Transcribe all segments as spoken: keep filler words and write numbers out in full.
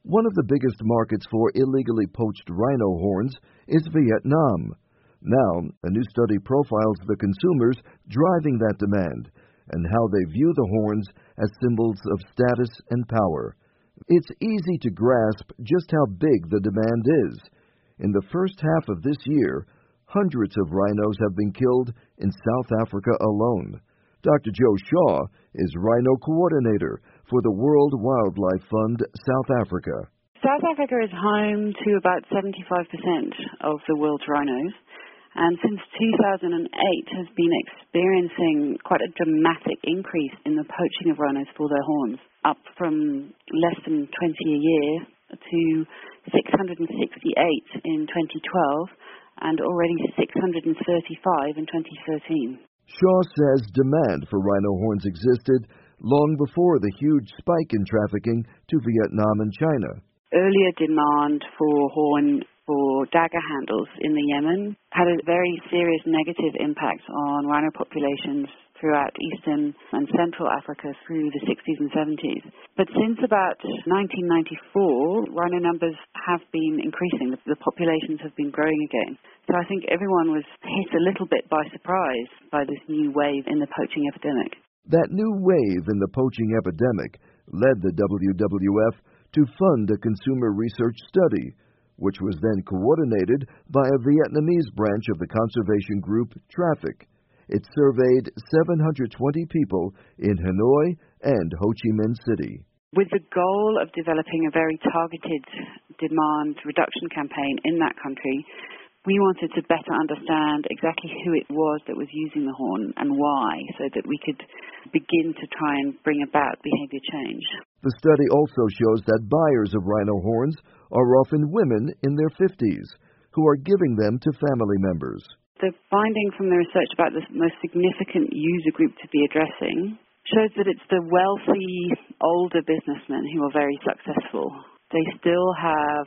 One of the biggest markets for illegally poached rhino horns is Vietnam. Now, a new study profiles the consumers driving that demand and how they view the horns as symbols of status and power. It's easy to grasp just how big the demand is. In the first half of this year, hundreds of rhinos have been killed in South Africa alone. Doctor Joe Shaw is Rhino Coordinator for the World Wildlife Fund South Africa. South Africa is home to about seventy-five percent of the world's rhinos, and since two thousand eight has been experiencing quite a dramatic increase in the poaching of rhinos for their horns, up from less than twenty a year to six hundred sixty-eight in twenty twelve and already six hundred thirty-five in twenty thirteen. Shaw says demand for rhino horns existed long before the huge spike in trafficking to Vietnam and China. Earlier demand for horn for dagger handles in the Yemen had a very serious negative impact on rhino populations throughout Eastern and Central Africa through the sixties and seventies. But since about nineteen ninety-four, rhino numbers have been increasing. The populations have been growing again. So I think everyone was hit a little bit by surprise by this new wave in the poaching epidemic. That new wave in the poaching epidemic led the W W F to fund a consumer research study, which was then coordinated by a Vietnamese branch of the conservation group Traffic. It surveyed seven hundred twenty people in Hanoi and Ho Chi Minh City. With the goal of developing a very targeted demand reduction campaign in that country, we wanted to better understand exactly who it was that was using the horn and why, so that we could begin to try and bring about behavior change. The study also shows that buyers of rhino horns are often women in their fifties who are giving them to family members. The finding from the research about the most significant user group to be addressing shows that it's the wealthy, older businessmen who are very successful. They still have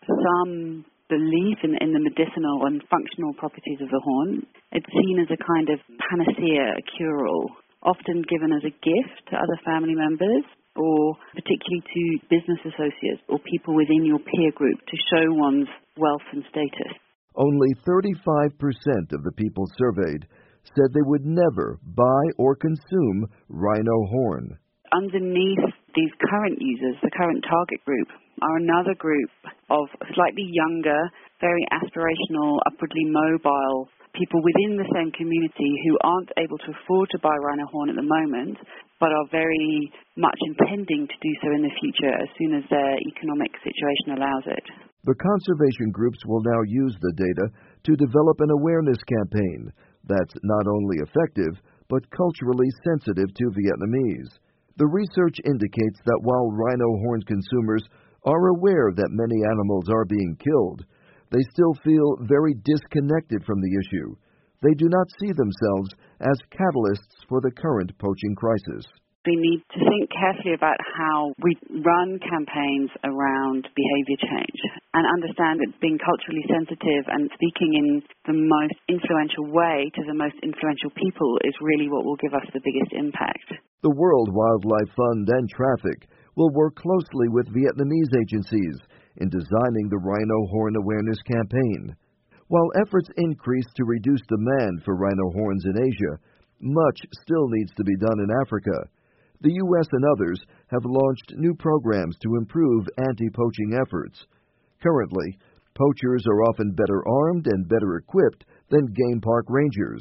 some belief in, in the medicinal and functional properties of the horn. It's seen as a kind of panacea, a cure-all, often given as a gift to other family members or particularly to business associates or people within your peer group to show one's wealth and status. Only thirty-five percent of the people surveyed said they would never buy or consume rhino horn. Underneath these current users, the current target group, are another group of slightly younger, very aspirational, upwardly mobile people within the same community who aren't able to afford to buy rhino horn at the moment, but are very much intending to do so in the future as soon as their economic situation allows it. The conservation groups will now use the data to develop an awareness campaign that's not only effective, but culturally sensitive to Vietnamese. The research indicates that while rhino horn consumers are aware that many animals are being killed, they still feel very disconnected from the issue. They do not see themselves as catalysts for the current poaching crisis. We need to think carefully about how we run campaigns around behavior change and understand that being culturally sensitive and speaking in the most influential way to the most influential people is really what will give us the biggest impact. The World Wildlife Fund and Traffic will work closely with Vietnamese agencies in designing the rhino horn awareness campaign. While efforts increase to reduce demand for rhino horns in Asia, much still needs to be done in Africa. The U S and others have launched new programs to improve anti-poaching efforts. Currently, poachers are often better armed and better equipped than game park rangers.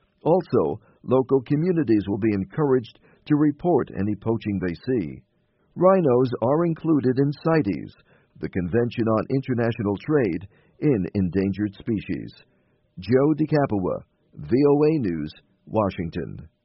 Also, local communities will be encouraged to report any poaching they see. Rhinos are included in CITES, the Convention on International Trade in Endangered Species. Joe DeCapua, V O A News, Washington.